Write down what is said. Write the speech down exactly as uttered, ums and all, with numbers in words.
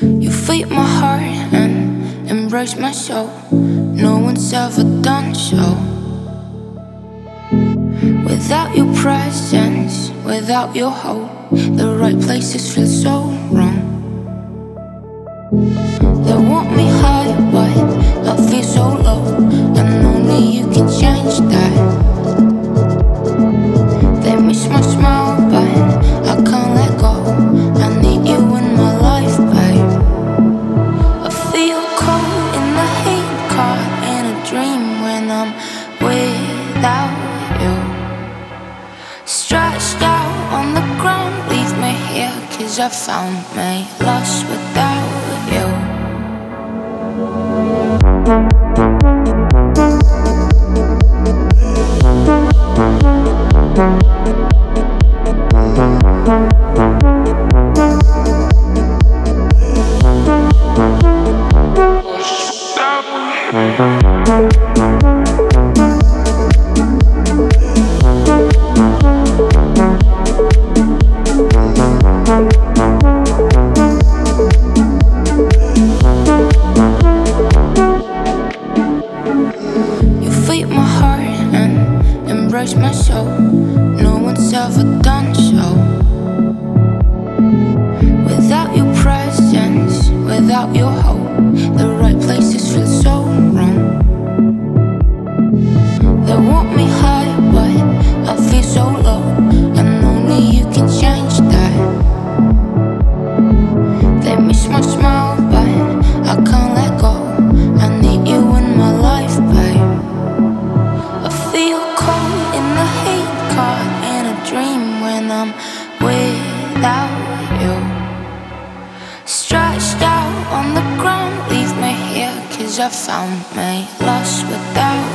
You feed my heart and embrace my soul. No one's ever done so. Without your presence, without your hope, the right places feel so wrong. They want me high, but I feel so low, and only you can change that. They miss my smile, but I can't let go. I need you in my life, babe. I feel cold in the heat, caught in a dream when I'm without you. Stretched out on the ground, leave me here, 'cause I found me lost without you. You feed my heart and embrace my soul. No one's ever done so. Without your presence, without your hope, the right places feel so wrong. They want me high, but I feel so low, and only you can change that. They miss my smile, but I can't let go. I need you in my life, babe. I feel cold in the heat, caught in a dream when I'm without you. Stretched out on the ground, leave me here, 'cause I found me lost without